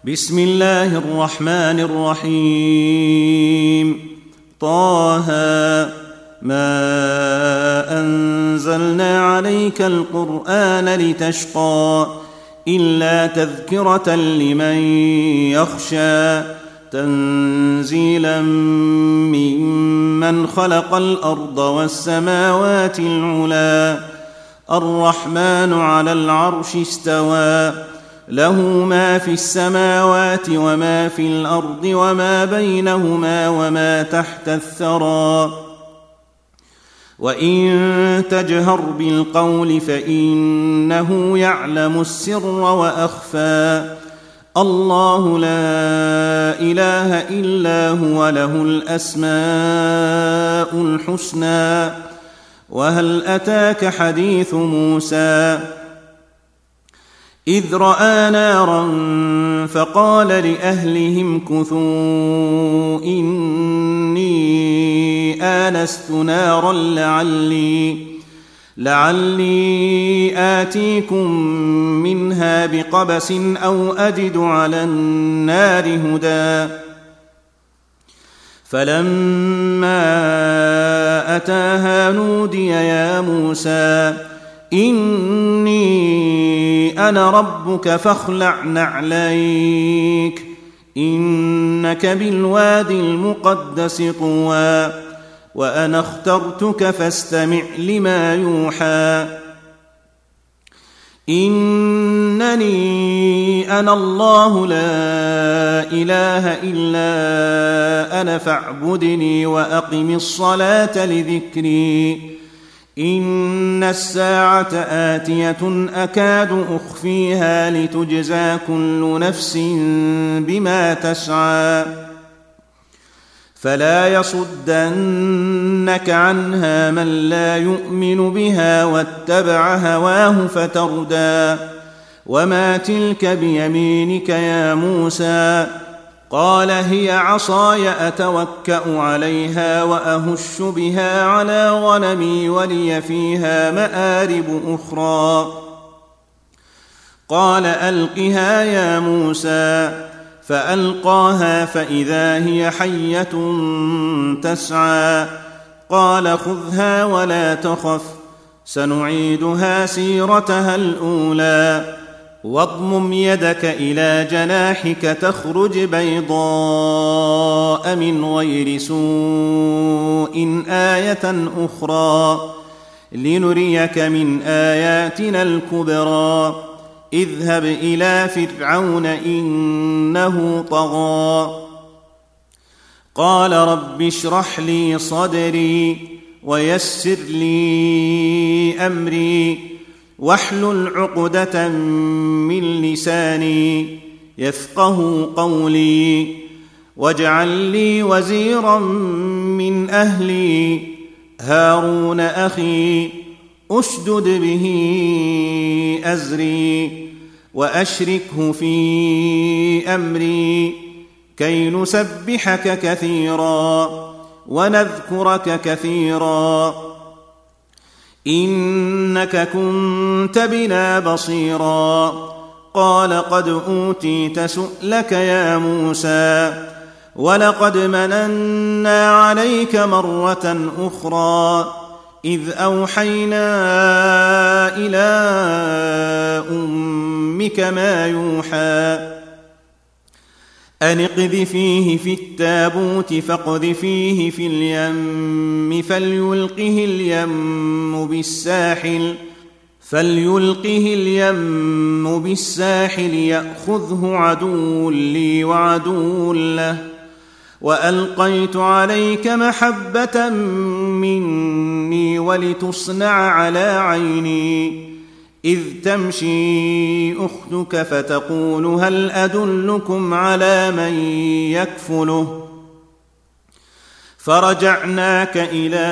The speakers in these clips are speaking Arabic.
بسم الله الرحمن الرحيم. طه ما أنزلنا عليك القرآن لتشقى إلا تذكرة لمن يخشى تنزيلا ممن خلق الأرض والسماوات العلى الرحمن على العرش استوى له ما في السماوات وما في الأرض وما بينهما وما تحت الثرى وإن تجهر بالقول فإنه يعلم السر وأخفى الله لا إله إلا هو له الأسماء الحسنى. وهل أتاك حديث موسى إذ رأى نارا فقال لأهلهم كثوا إني آنست نارا لعلي آتيكم منها بقبس أو أجد على النار هدى. فلما أتاها نودي يا موسى إني أنا ربك فاخلع نعليك إنك بالوادي المقدس طوى وأنا اخترتك فاستمع لما يوحى إنني أنا الله لا إله إلا أنا فاعبدني وأقم الصلاة لذكري إن الساعة آتية أكاد أخفيها لتجزى كل نفس بما تسعى فلا يصدنك عنها من لا يؤمن بها واتبع هواه فتردى. وما تلك بيمينك يا موسى قال هي عصاي أتوكأ عليها وأهش بها على غنمي ولي فيها مآرب أخرى. قال ألقها يا موسى فألقاها فإذا هي حية تسعى قال خذها ولا تخف سنعيدها سيرتها الأولى واضمم يدك إلى جناحك تخرج بيضاء من غير سوء آية أخرى لنريك من آياتنا الكبرى اذهب إلى فرعون إنه طغى. قال رب اشرح لي صدري ويسر لي أمري واحلل عقدة من لساني يفقه قولي واجعل لي وزيرا من أهلي هارون أخي أشدد به أزري وأشركه في أمري كي نسبحك كثيرا ونذكرك كثيرا إنك كنت بنا بصيرا. قال قد أوتيت سؤلك يا موسى ولقد مننا عليك مرة أخرى إذ أوحينا إلى أمك ما يوحى أن اقذفيه في التابوت فاقذفيه في اليم فليلقه اليم بالساحل يأخذه عدو لي وعدو له وألقيت عليك محبة مني ولتصنع على عيني إذ تمشي أختك فتقول هل أدلكم على من يكفله فرجعناك إلى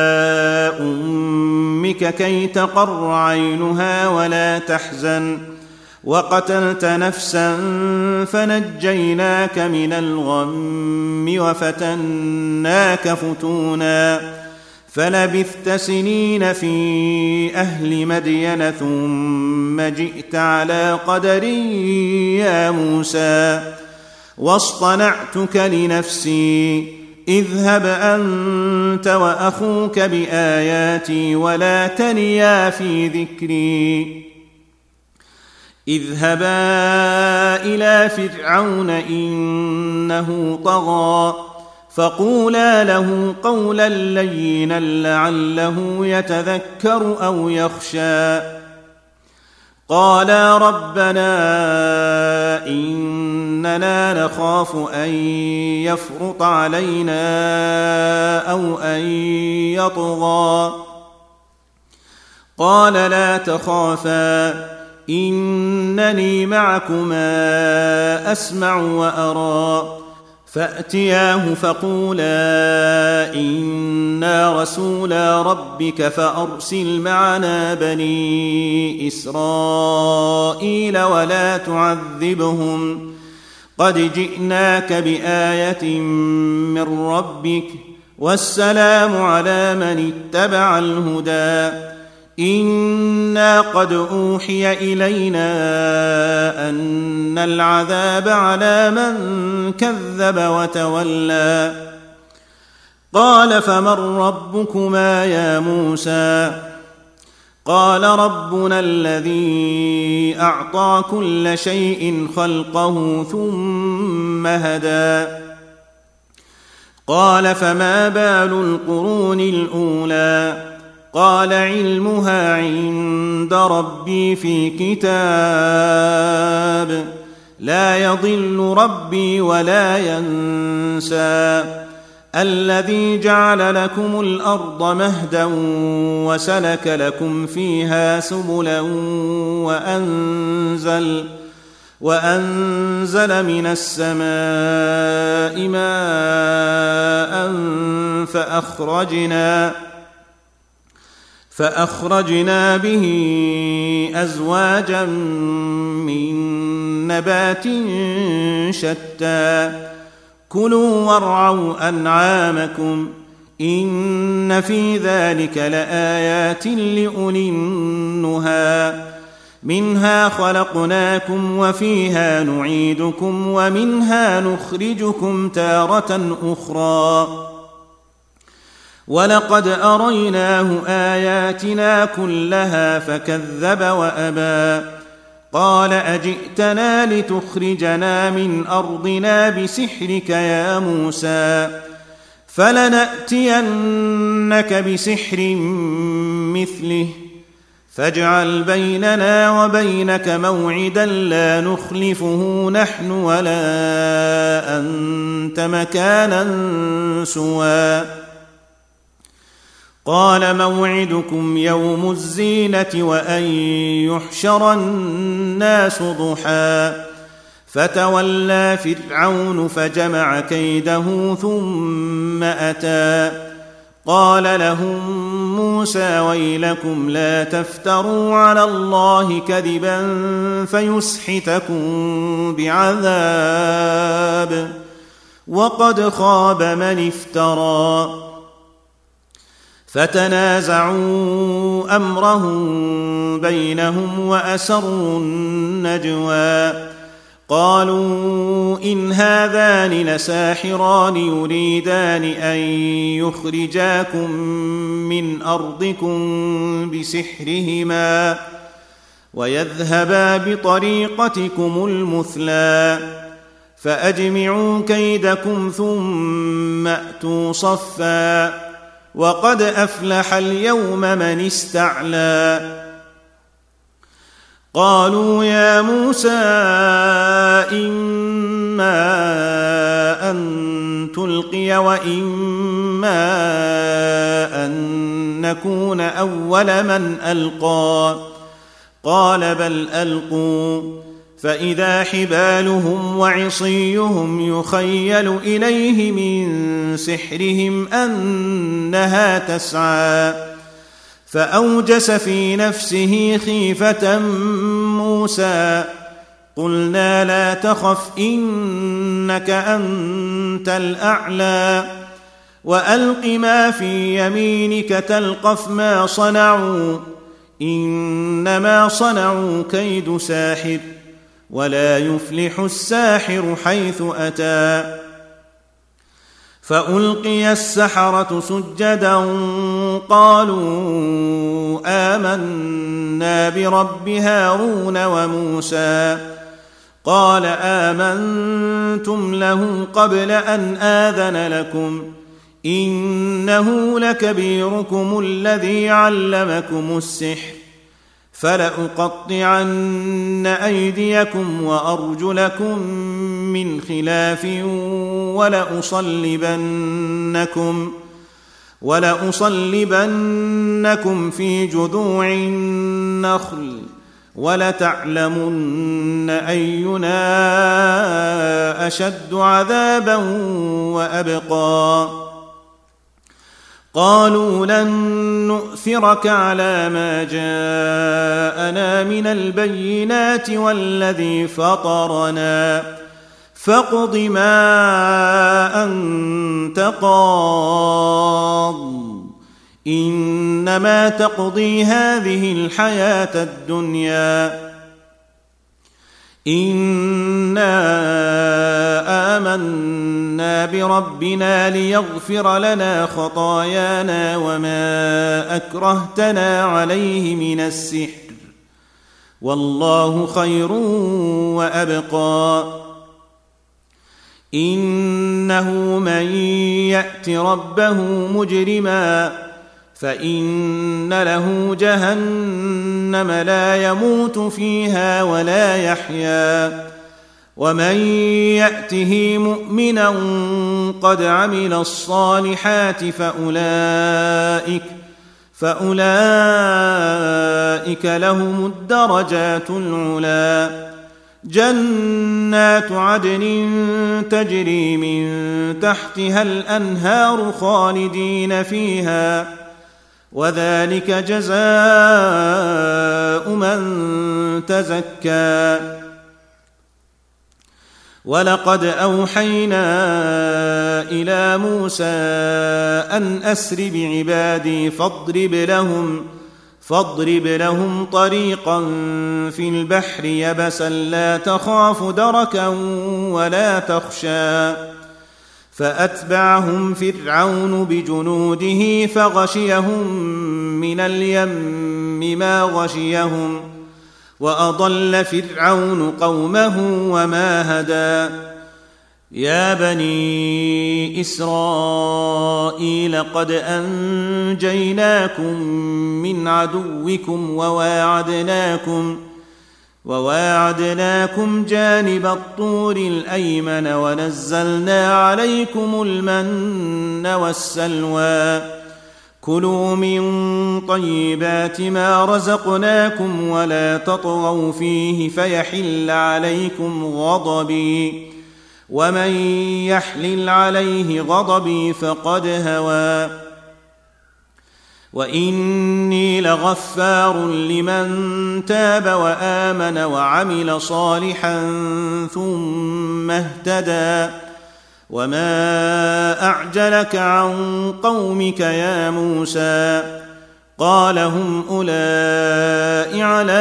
أمك كي تقر عينها ولا تحزن وقتلت نفسا فنجيناك من الغم وفتناك فتونا فلبثت سنين في أهل مدين ثم جئت على قدر يا موسى واصطنعتك لنفسي اذهب أنت وأخوك بآياتي ولا تنيا في ذكري اذهبا إلى فرعون إنه طغى فقولا له قولا لينا لعله يتذكر أو يخشى قالا ربنا إننا نخاف أن يفرط علينا أو أن يطغى قال لا تخافا إنني معكما أسمع وأرى فأتياه فقولا إنا رسولا ربك فأرسل معنا بني إسرائيل ولا تعذبهم قد جئناك بآية من ربك والسلام على من اتبع الهدى إنا قد أوحي إلينا أن العذاب على من كذب وتولى قال فمن ربكما يا موسى قال ربنا الذي أعطى كل شيء خلقه ثم هدى قال فما بال القرون الأولى قال علمها عند ربي في كتاب لا يضل ربي ولا ينسى الذي جعل لكم الأرض مهدا وسلك لكم فيها سبلا وأنزل من السماء ماء فأخرجنا به أزواجا من نبات شتى كلوا وارعوا أنعامكم إن في ذلك لآيات لأولي النهى منها خلقناكم وفيها نعيدكم ومنها نخرجكم تارة أخرى ولقد أريناه آياتنا كلها فكذب وأبى قال أجئتنا لتخرجنا من أرضنا بسحرك يا موسى فلنأتينك بسحر مثله فاجعل بيننا وبينك موعدا لا نخلفه نحن ولا أنت مكانا سوى قال موعدكم يوم الزينة وأن يحشر الناس ضحى فتولى فرعون فجمع كيده ثم أتى قال لهم موسى ويلكم لا تفتروا على الله كذبا فيسحتكم بعذاب وقد خاب من افترى فتنازعوا أمرهم بينهم وأسروا النجوى قالوا إن هذان لساحران يريدان أن يخرجاكم من أرضكم بسحرهما ويذهبا بطريقتكم المثلى فأجمعوا كيدكم ثم أتوا صفا وقد أفلح اليوم من استعلى قالوا يا موسى إما أن تلقي وإما أن نكون أول من ألقى قال بل ألقوا فإذا حبالهم وعصيهم يخيل إليه من سحرهم أنها تسعى فأوجس في نفسه خيفة موسى قلنا لا تخف إنك أنت الأعلى وألق ما في يمينك تلقف ما صنعوا إنما صنعوا كيد ساحر ولا يفلح الساحر حيث أتى. فألقي السحرة سجدا قالوا آمنا برب هارون وموسى. قال آمنتم له قبل أن آذن لكم إنه لكبيركم الذي علمكم السحر فلأقطعن أيديكم وأرجلكم من خلاف ولأصلبنكم في جذوع النخل ولتعلمن أينا أشد عذابا وأبقى. قالوا لن نؤثرك على ما جاءنا من البينات والذي فطرنا فاقض ما أنت قاض إنما تقضي هذه الحياة الدنيا إنا آمنا بربنا ليغفر لنا خطايانا وما أكرهتنا عليه من السحر والله خير وأبقى. إنه من يأت ربه مجرما فإن له جهنم لا يموت فيها ولا يحيا ومن يأته مؤمنا قد عمل الصالحات فأولئك لهم الدرجات العلى جنات عدن تجري من تحتها الأنهار خالدين فيها وذلك جزاء من تزكى. ولقد أوحينا إلى موسى أن أسر بعبادي فاضرب لهم طريقا في البحر يبسا لا تخاف دركا ولا تخشى. فأتبعهم فرعون بجنوده فغشيهم من اليم ما غشيهم وأضل فرعون قومه وما هدى. يا بني إسرائيل قد أنجيناكم من عدوكم وواعدناكم جانب الطور الأيمن ونزلنا عليكم المن والسلوى. كلوا من طيبات ما رزقناكم ولا تطغوا فيه فيحل عليكم غضبي ومن يحلل عليه غضبي فقد هوى. وإني لغفار لمن تاب وآمن وعمل صالحا ثم اهتدى. وما أعجلك عن قومك يا موسى؟ قال هم أولئك على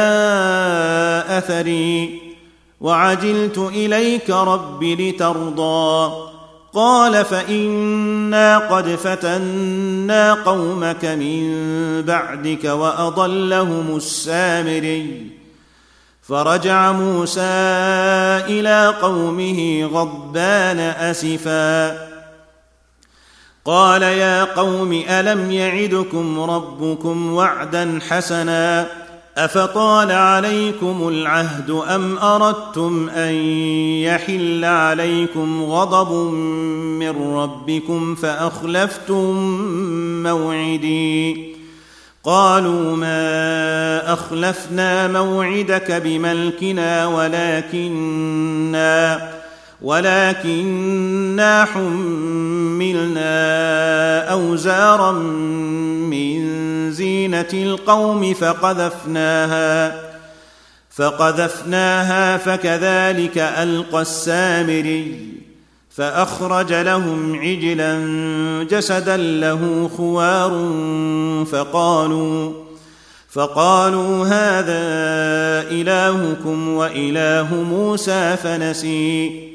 أثري وعجلت إليك رب لترضى. قال فإنا قد فتنا قومك من بعدك وأضلهم السامري. فرجع موسى إلى قومه غضبان أسفا قال يا قوم ألم يعدكم ربكم وعدا حسنا أفطال عليكم العهد أم أردتم أن يحل عليكم غضب من ربكم فأخلفتم موعدي. قالوا ما أخلفنا موعدك بملكنا ولكننا حملنا أوزارا من زينة القوم فقذفناها فكذلك ألقى السامري. فأخرج لهم عجلا جسدا له خوار فقالوا هذا إلهكم وإله موسى فنسي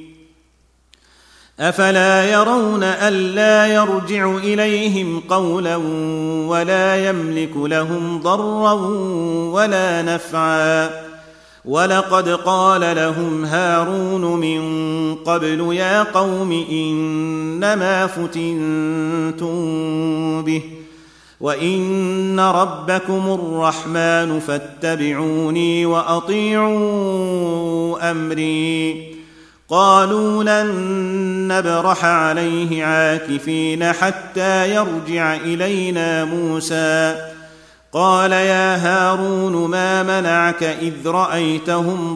أفلا يرون ألا يرجع إليهم قولا ولا يملك لهم ضرا ولا نفعا ولقد قال لهم هارون من قبل يا قوم إنما فتنتم به وإن ربكم الرحمن فاتبعوني وأطيعوا أمري قالوا لن نبرح عليه عاكفين حتى يرجع إلينا موسى قال يا هارون ما منعك إذ رأيتهم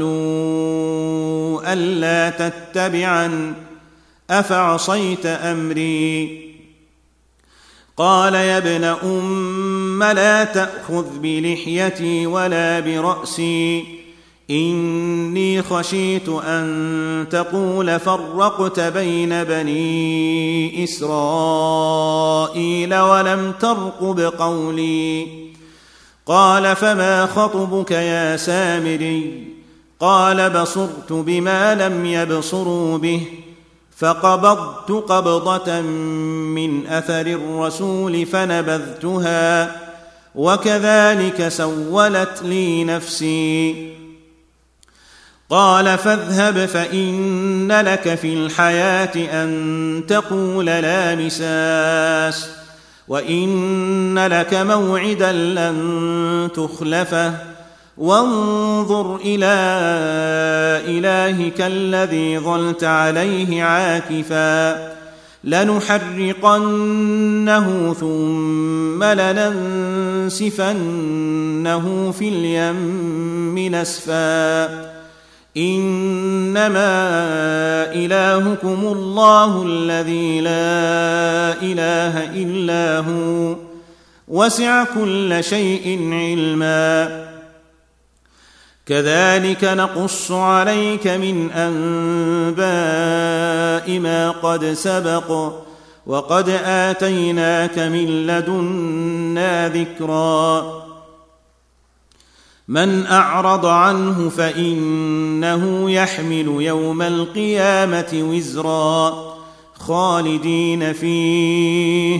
ضلوا ألا تتبعن أفعصيت أمري قال يا ابن أم لا تأخذ بلحيتي ولا برأسي إني خشيت أن تقول فرقت بين بني إسرائيل ولم ترقب قولي قال فما خطبك يا سامري قال بصرت بما لم يبصروا به فقبضت قبضة من أثر الرسول فنبذتها وكذلك سولت لي نفسي قال فاذهب فإن لك في الحياة أن تقول لا مساس وإن لك موعدا لن تخلفه وانظر إلى إلهك الذي ظلت عليه عاكفا لنحرقنه ثم لننسفنه في اليم نسفا إنما إلهكم الله الذي لا إله إلا هو وسع كل شيء علما كذلك نقص عليك من أنباء ما قد سبق وقد آتيناك من لدنا ذكرا من أعرض عنه فإنه يحمل يوم القيامة وزرا خالدين فيه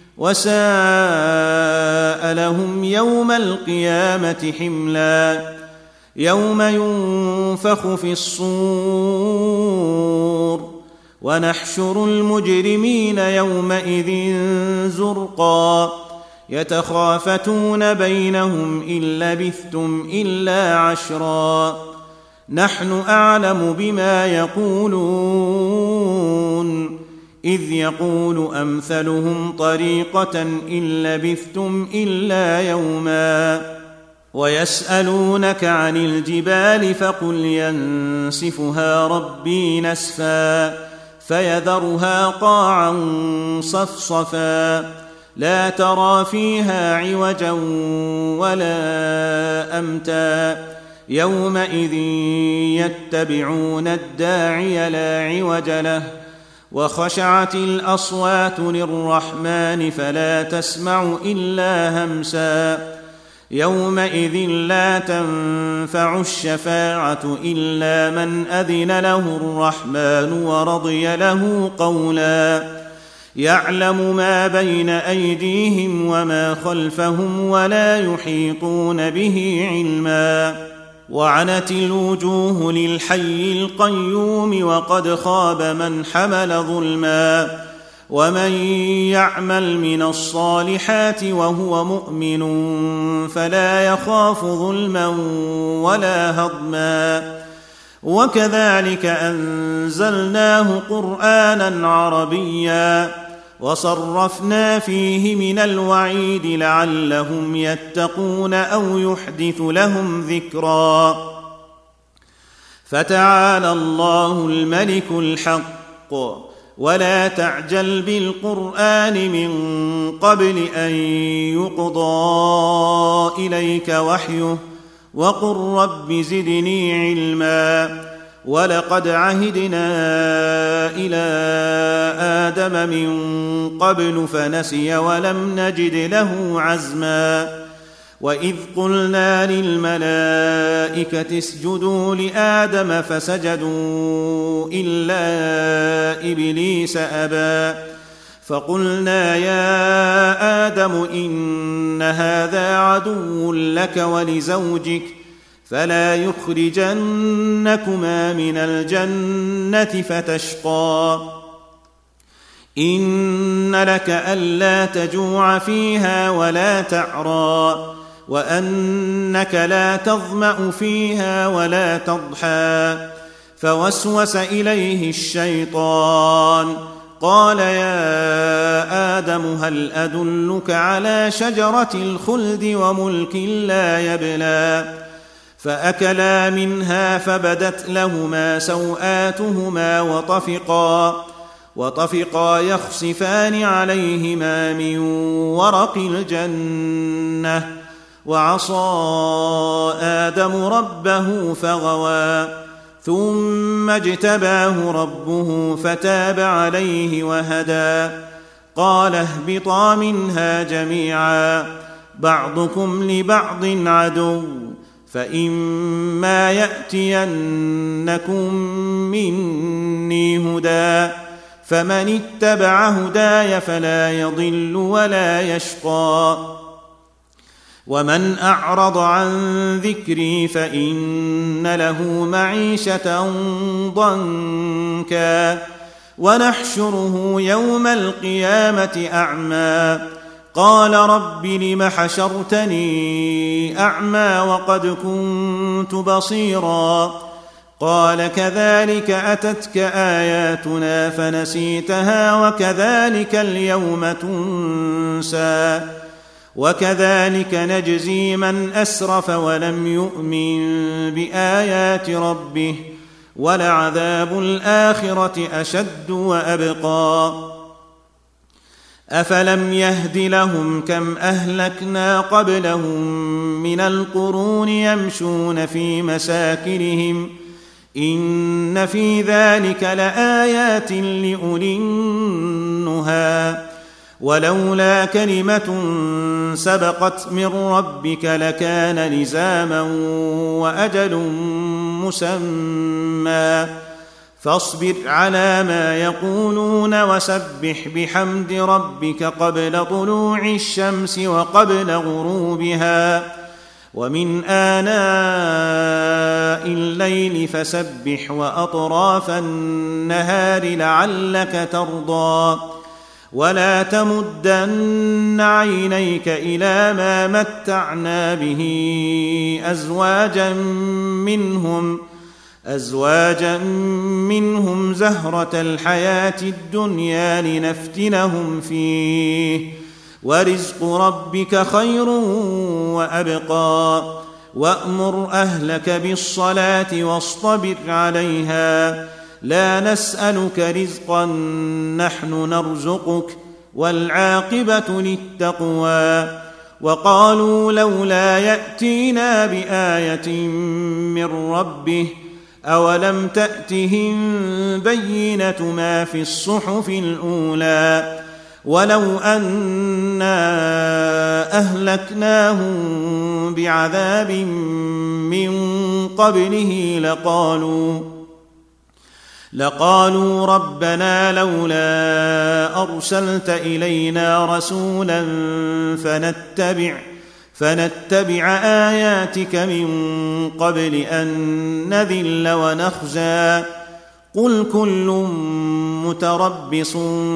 وساء لهم يوم القيامة حملا يوم ينفخ في الصور ونحشر المجرمين يومئذ زرقا يتخافتون بينهم إن لبثتم إلا عشرا نحن أعلم بما يقولون إذ يقول أمثلهم طريقة إن لبثتم إلا يوما ويسألونك عن الجبال فقل ينسفها ربي نسفا فيذرها قاعا صفصفا لا ترى فيها عوجا ولا أمتا يومئذ يتبعون الداعي لا عوج له وخشعت الأصوات للرحمن فلا تسمع إلا همسا يومئذ لا تنفع الشفاعة إلا من أذن له الرحمن ورضي له قولا يعلم ما بين أيديهم وما خلفهم ولا يحيطون به علما وعنت الوجوه للحي القيوم وقد خاب من حمل ظلما ومن يعمل من الصالحات وهو مؤمن فلا يخاف ظلما ولا هضما وكذلك أنزلناه قرآنا عربيا وصرفنا فيه من الوعيد لعلهم يتقون أو يحدث لهم ذكرا فتعالى الله الملك الحق ولا تعجل بالقرآن من قبل أن يقضى إليك وحيه وقل رب زدني علما ولقد عهدنا إلى آدم من قبل فنسي ولم نجد له عزما وإذ قلنا للملائكة اسجدوا لآدم فسجدوا إلا إبليس أبى فقلنا يا آدم إن هذا عدو لك ولزوجك فلا يخرجنكما من الجنة فتشقى إن لك ألا تجوع فيها ولا تعرى وأنك لا تظمأ فيها ولا تضحى فوسوس إليه الشيطان قال يا آدم هل أدلك على شجرة الخلد وملك لا يبلى فأكلا منها فبدت لهما سوآتهما وطفقا يخصفان عليهما من ورق الجنة وعصى آدم ربه فغوى ثم اجتباه ربه فتاب عليه وهدى قال اهبطا منها جميعا بعضكم لبعض عدو فإما يأتينكم مني هدى فمن اتبع هداي فلا يضل ولا يشقى ومن أعرض عن ذكري فإن له معيشة ضنكا ونحشره يوم القيامة أعمى قال رب لم حشرتني أعمى وقد كنت بصيرا قال كذلك أتتك آياتنا فنسيتها وكذلك اليوم تنسى وكذلك نجزي من أسرف ولم يؤمن بآيات ربه ولعذاب الآخرة أشد وأبقى أفلم يهد لهم كم أهلكنا قبلهم من القرون يمشون في مساكنهم إن في ذلك لآيات لأولي النهى ولولا كلمة سبقت من ربك لكان لزاما وأجل مسمى فاصبر على ما يقولون وسبح بحمد ربك قبل طلوع الشمس وقبل غروبها ومن آناء الليل فسبح وأطراف النهار لعلك ترضى ولا تمدن عينيك إلى ما متعنا به أزواجا منهم زهرة الحياة الدنيا لنفتنهم فيه ورزق ربك خير وأبقى وأمر أهلك بالصلاة واصطبر عليها لا نسألك رزقا نحن نرزقك والعاقبة للتقوى وقالوا لولا يأتينا بآية من ربه أولم تأتهم بينة ما في الصحف الأولى ولو أنا أهلكناهم بعذاب من قبله لقالوا ربنا لولا أرسلت إلينا رسولا فنتبع آياتك من قبل أن نذل ونخزى قل كل متربص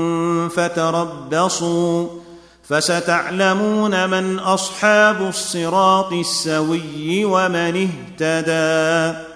فتربصوا فستعلمون من أصحاب الصراط السوي ومن اهتدى.